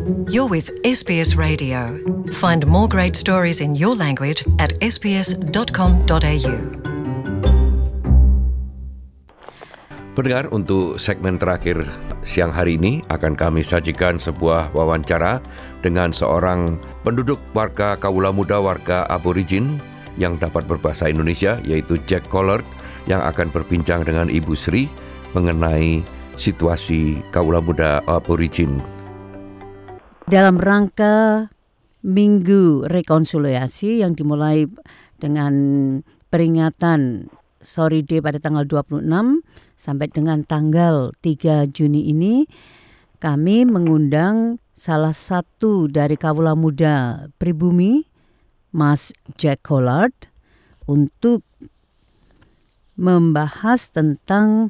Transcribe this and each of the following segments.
You're with SBS Radio. Find more great stories in your language at sbs.com.au. Pendengar, untuk segmen terakhir siang hari ini akan kami sajikan sebuah wawancara dengan seorang penduduk warga Kaula Muda warga Aborigin yang dapat berbahasa Indonesia, yaitu Jack Collard, yang akan berbincang dengan Ibu Sri mengenai situasi Kaula Muda Aborigin. Dalam rangka Minggu Rekonsiliasi yang dimulai dengan peringatan Sorry Day pada tanggal 26 sampai dengan tanggal 3 Juni ini, kami mengundang salah satu dari Kaula Muda Pribumi, Mas Jack Collard, untuk membahas tentang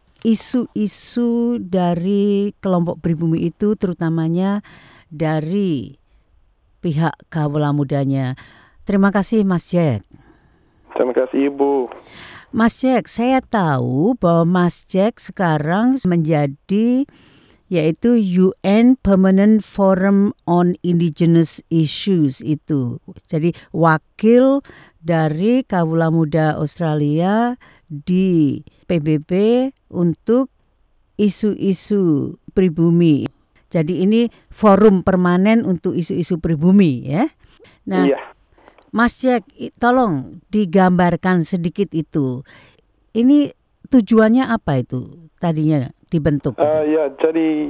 isu-isu dari kelompok pribumi itu, terutamanya dari pihak Kaula Mudanya. Terima kasih Mas Jack. Terima kasih Ibu. Mas Jack, saya tahu bahwa Mas Jack sekarang menjadi yaitu UN Permanent Forum on Indigenous Issues itu. Jadi wakil dari Kaula Muda Australia di PBB untuk isu-isu pribumi. Jadi ini forum permanen untuk isu-isu pribumi, ya. Nah, Iya. Mas Jack, tolong digambarkan sedikit itu. Ini tujuannya apa itu tadinya dibentuk? Ya, jadi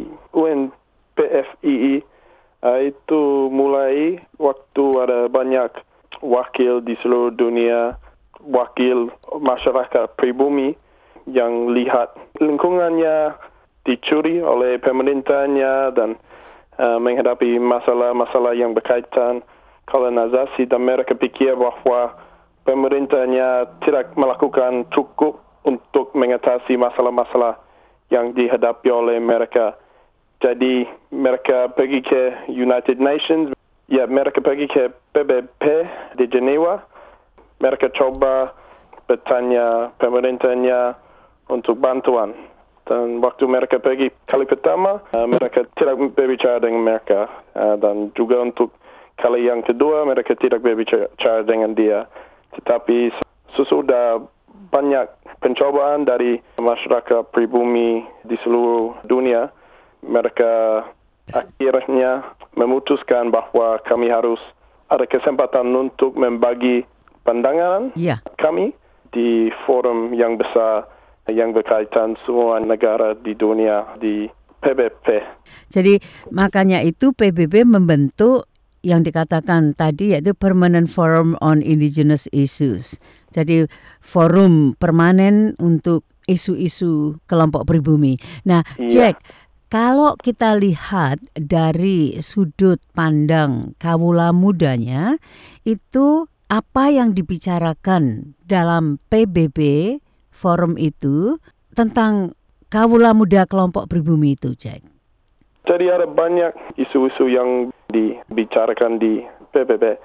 UNPFII itu mulai waktu ada banyak wakil di seluruh dunia, wakil masyarakat pribumi yang lihat lingkungannya dicuri oleh pemerintahnya dan menghadapi masalah-masalah yang berkaitan kolonisasi, dan mereka pikir bahwa pemerintahnya tidak melakukan cukup untuk mengatasi masalah-masalah yang dihadapi oleh mereka. Jadi mereka pergi ke United Nations, ya mereka pergi ke PBB di Geneva. Mereka coba bertanya pemerintahnya untuk bantuan. Dan waktu mereka pergi kali pertama, mereka tidak berbicara dengan mereka. Dan juga untuk kali yang kedua, mereka tidak berbicara dengan dia. Tetapi sesudah banyak pencobaan dari masyarakat pribumi di seluruh dunia, mereka akhirnya memutuskan bahwa kami harus ada kesempatan untuk membagi pandangan kami di forum yang besar yang berkaitan semua negara di dunia di PBB. Jadi makanya itu PBB membentuk yang dikatakan tadi, yaitu Permanent Forum on Indigenous Issues. Jadi forum permanen untuk isu-isu kelompok pribumi. Nah, Jack, kalau kita lihat dari sudut pandang Kaula Mudanya, itu apa yang dibicarakan dalam PBB forum itu tentang Kaula Muda kelompok pribumi itu, Jack? Jadi ada banyak isu-isu yang dibicarakan di PBB.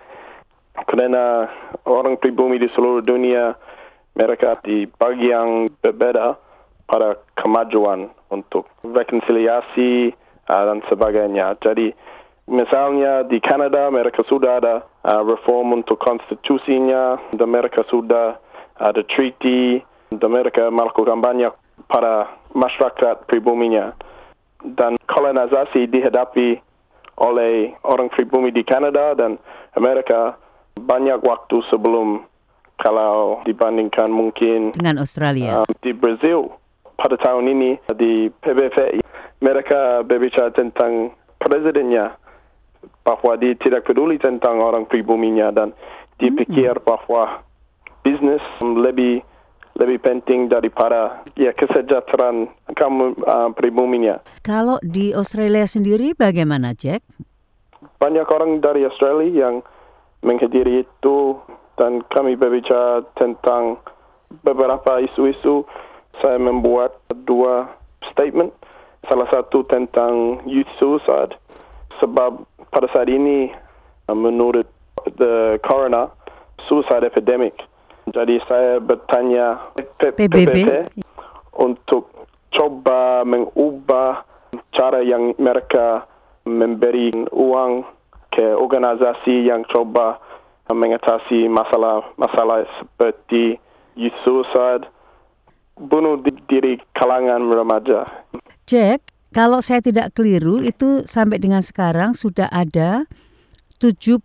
Karena orang pribumi di seluruh dunia, mereka di bagian berbeda pada kemajuan untuk rekonsiliasi dan sebagainya. Jadi misalnya di Kanada, mereka sudah ada reform untuk konstitusinya, dan mereka sudah ada treaty, dan mereka melakukan banyak pada masyarakat pribuminya. Dan kolonisasi dihadapi oleh orang pribumi di Kanada dan Amerika banyak waktu sebelum, kalau dibandingkan mungkin dengan Australia. Di Brazil pada tahun ini di PBB, mereka berbicara tentang presidennya, bahwa dia tidak peduli tentang orang pribuminya, dan dia pikir bahwa bisnis lebih penting daripada kesejahteraan kaum pribuminya. Kalau di Australia sendiri bagaimana, Jack? Banyak orang dari Australia yang menghadiri itu, dan kami berbicara tentang beberapa isu-isu. Saya membuat 2 statement. Salah satu tentang youth suicide, sebab pada saat ini menurut the coroner, suicide epidemic. Jadi saya bertanya PBB untuk coba mengubah cara yang mereka memberi uang ke organisasi yang coba mengatasi masalah seperti youth suicide, bunuh diri kalangan remaja. Jack, kalau saya tidak keliru itu sampai dengan sekarang sudah ada 71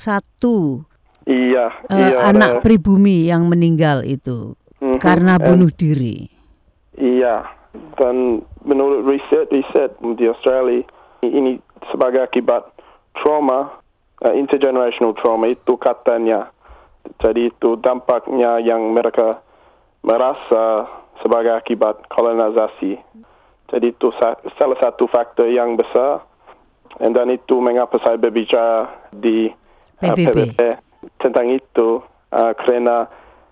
anak pribumi yang meninggal itu karena bunuh diri. Iya, dan menurut riset di Australia ini sebagai akibat trauma, intergenerational trauma itu katanya. Jadi itu dampaknya yang mereka merasa sebagai akibat kolonisasi. Jadi itu salah satu faktor yang besar. Dan itu mengapa saya berbicara di PBB tentang itu, karena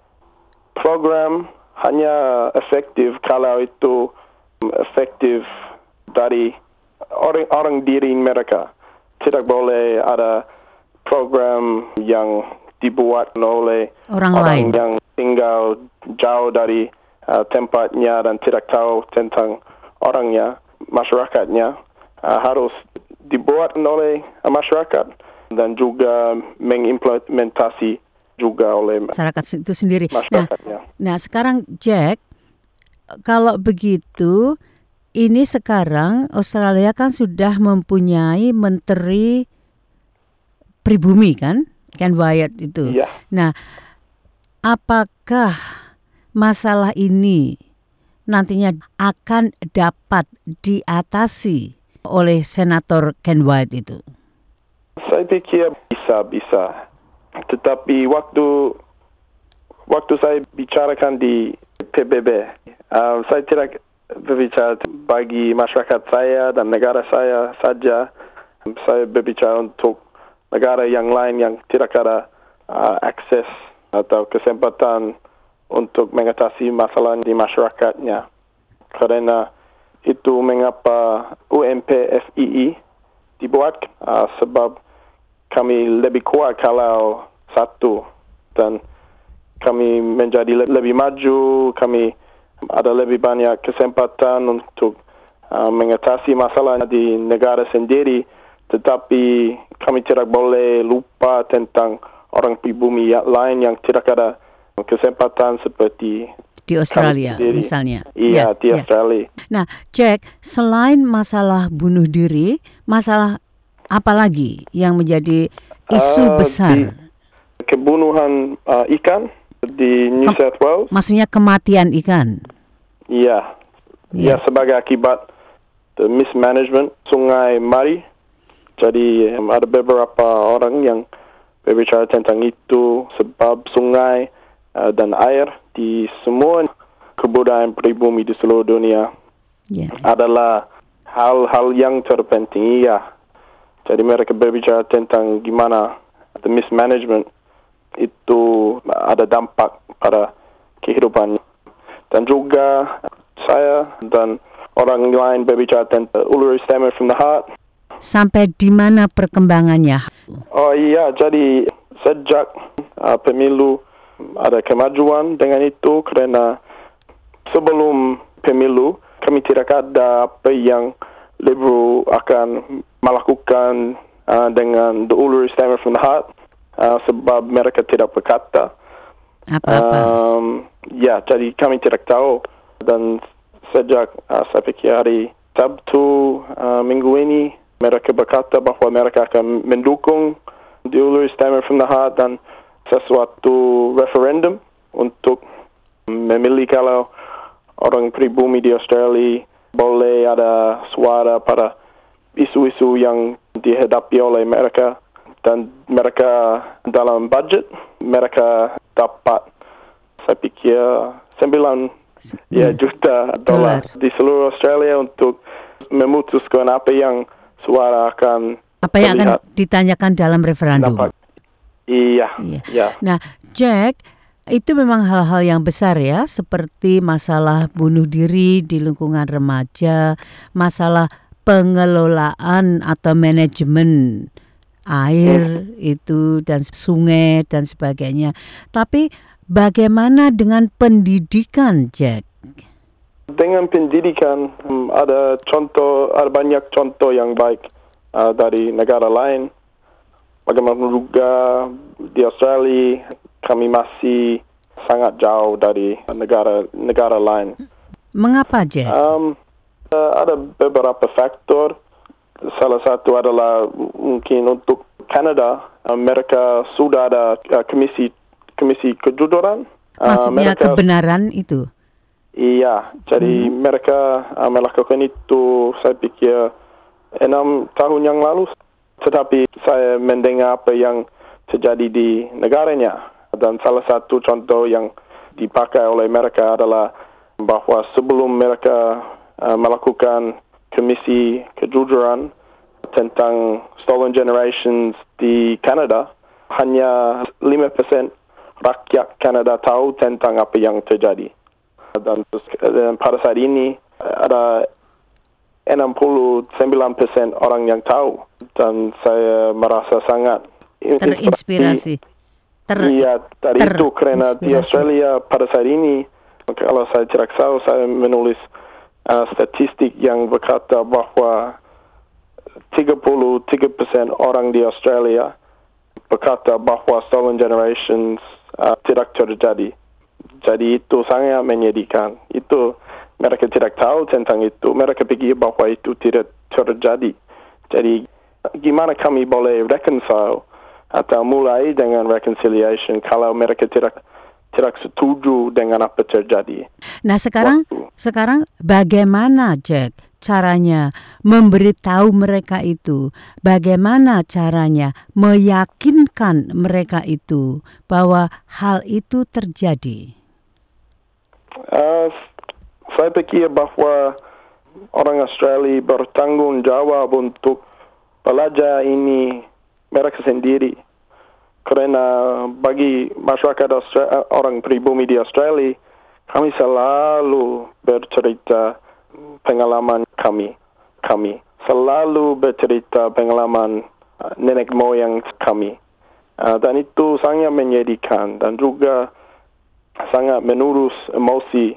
program hanya efektif kalau itu efektif dari orang diri mereka. Tidak boleh ada program yang dibuat oleh orang lain yang tinggal jauh dari tempatnya dan tidak tahu tentang orangnya, masyarakatnya. Harus dibuat oleh masyarakat dan juga mengimplementasi juga oleh masyarakat itu sendiri. Masyarakatnya. Nah, sekarang Jack, kalau begitu, ini sekarang Australia kan sudah mempunyai menteri pribumi kan, Ken Wyatt itu. Iya. Nah, apakah masalah ini nantinya akan dapat diatasi oleh Senator Ken Wyatt itu? Saya pikir bisa. Tetapi waktu saya bicarakan di PBB, saya tidak berbicara bagi masyarakat saya dan negara saya saja. Saya berbicara untuk negara yang lain yang tidak ada akses atau kesempatan untuk mengatasi masalah di masyarakatnya. Karena itu mengapa UMPFII dibuat, sebab kami lebih kuat kalau satu dan kami menjadi lebih maju, kami ada lebih banyak kesempatan untuk mengatasi masalah di negara sendiri, tetapi kami tidak boleh lupa tentang orang pribumi lain yang tidak ada kesempatan seperti di Australia misalnya. Iya, di Australia. Nah, Jack, selain masalah bunuh diri, masalah apa lagi yang menjadi isu besar? Kebunuhan ikan di New South Wales. Maksudnya kematian ikan? Iya, sebagai akibat mismanagement sungai Mari. Jadi ada beberapa orang yang berbicara tentang itu, sebab sungai dan air di semua kebudayaan pribumi di seluruh dunia adalah hal-hal yang terpenting. Iya. Jadi mereka berbicara tentang gimana the mismanagement itu ada dampak pada kehidupan. Dan juga saya dan orang lain berbicara tentang Uluru Statement from the Heart. Sampai di mana perkembangannya? Oh iya, jadi sejak pemilu ada kemajuan dengan itu, karena sebelum pemilu kami tidak ada apa yang Liberal akan melakukan dengan the Uluru Statement from the Heart, sebab mereka tidak berkata apa-apa. Jadi kami tidak tahu, dan sejak saya pikir hari Sabtu minggu ini mereka berkata bahwa mereka akan mendukung the Uluru Statement from the Heart dan sesuatu referendum untuk memilih kalau orang pribumi di Australia boleh ada suara pada isu-isu yang dihadapi oleh mereka, dan mereka dalam budget mereka dapat saya pikir 9 juta dolar di seluruh Australia untuk memutuskan apa yang akan ditanyakan dalam referendum. Iya. Nah, Jack, itu memang hal-hal yang besar ya, seperti masalah bunuh diri di lingkungan remaja, masalah pengelolaan atau manajemen air itu dan sungai dan sebagainya. Tapi bagaimana dengan pendidikan, Jack? Dengan pendidikan ada banyak contoh yang baik dari negara lain. Bagaimana juga di Australia, kami masih sangat jauh dari negara lain. Mengapa, Jack? Ada beberapa faktor. Salah satu adalah mungkin untuk Kanada, mereka sudah ada komisi kejujuran. Maksudnya kebenaran itu? Iya, jadi mereka melakukan itu saya pikir 6 tahun yang lalu. Tetapi saya mendengar apa yang terjadi di negaranya. Dan salah satu contoh yang dipakai oleh mereka adalah bahwa sebelum mereka melakukan komisi kejujuran tentang stolen generations di Kanada, hanya 5% rakyat Kanada tahu tentang apa yang terjadi. Dan pada saat ini ada 69% orang yang tahu, dan saya merasa sangat terinspirasi. Iya, dari itu karena di Australia pada saat ini, kalau saya tidak salah, saya menulis statistik yang berkata bahwa 33% orang di Australia berkata bahwa stolen generations tidak terjadi. Jadi itu sangat menyedihkan. Itu mereka tidak tahu tentang itu. Mereka pikir bahwa itu tidak terjadi. Jadi gimana kami boleh reconcile atau mulai dengan reconciliation kalau mereka tidak setuju dengan apa terjadi? Nah sekarang bagaimana, Jack, caranya memberitahu mereka itu? Bagaimana caranya meyakinkan mereka itu bahwa hal itu terjadi? Saya pikir bahwa orang Australia bertanggung jawab untuk belajar ini mereka sendiri. Karena bagi masyarakat orang pribumi di Australia, kami selalu bercerita pengalaman kami. Selalu bercerita pengalaman nenek moyang kami. Dan itu sangat menyedihkan dan juga sangat menurus emosi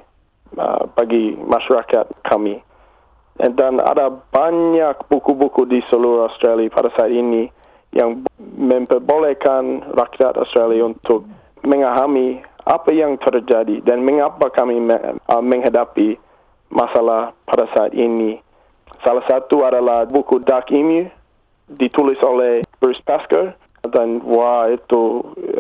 bagi masyarakat kami. Dan ada banyak buku-buku di seluruh Australia pada saat ini yang memperbolehkan rakyat Australia untuk memahami apa yang terjadi dan mengapa kami menghadapi masalah pada saat ini. Salah satu adalah buku Dark Emu, ditulis oleh Bruce Pascoe, dan itu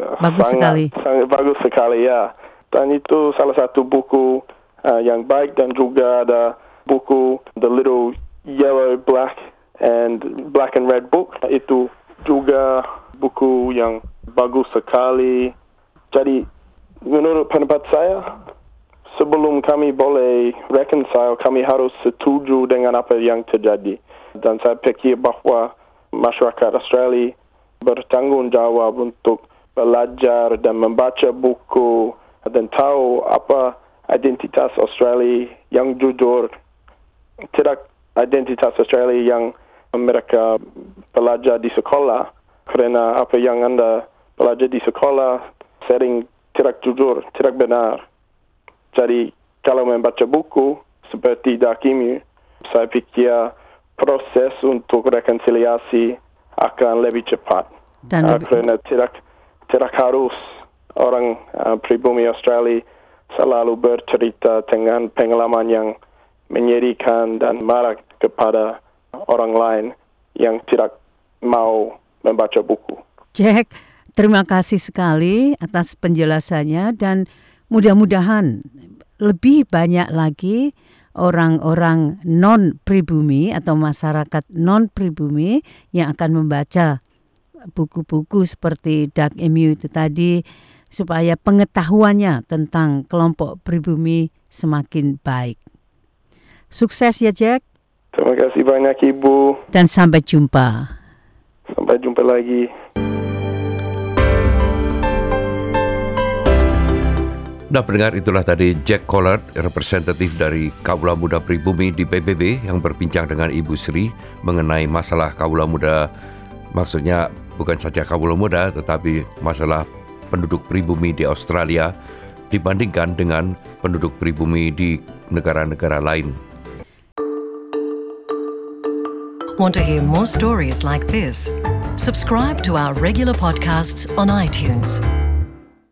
sangat bagus sekali ya. Dan itu salah satu buku yang baik, dan juga ada buku The Little Yellow, Black and Red Book. Itu juga buku yang bagus sekali. Jadi menurut pendapat saya, sebelum kami boleh reconcile, kami harus setuju dengan apa yang terjadi. Dan saya pikir bahwa masyarakat Australia bertanggung jawab untuk belajar dan membaca buku dan tahu apa identitas Australia yang jujur, tidak identitas Australia yang mereka belajar di sekolah, karena apa yang Anda belajar di sekolah sering tidak jujur, tidak benar. Jadi kalau membaca buku seperti Dark Emu, saya pikir proses untuk rekonsiliasi akan lebih cepat. Karena tidak harus orang pribumi Australia selalu bercerita dengan pengalaman yang menyedihkan dan marah kepada orang lain yang tidak mau membaca buku. Jack, terima kasih sekali atas penjelasannya, dan mudah-mudahan lebih banyak lagi orang-orang non-pribumi atau masyarakat non-pribumi yang akan membaca buku-buku seperti Dark Emu itu tadi, supaya pengetahuannya tentang kelompok pribumi semakin baik. Sukses ya, Jack. Terima kasih banyak, Ibu. Dan sampai jumpa. Sampai jumpa lagi. Nah, pendengar, itulah tadi Jack Collard, representatif dari Kaula Muda Pribumi di PBB, yang berbincang dengan Ibu Sri mengenai masalah Kaula Muda. Maksudnya bukan saja Kaula Muda, tetapi masalah penduduk pribumi di Australia dibandingkan dengan penduduk pribumi di negara-negara lain. Want to hear more stories like this? Subscribe to our regular podcasts on iTunes.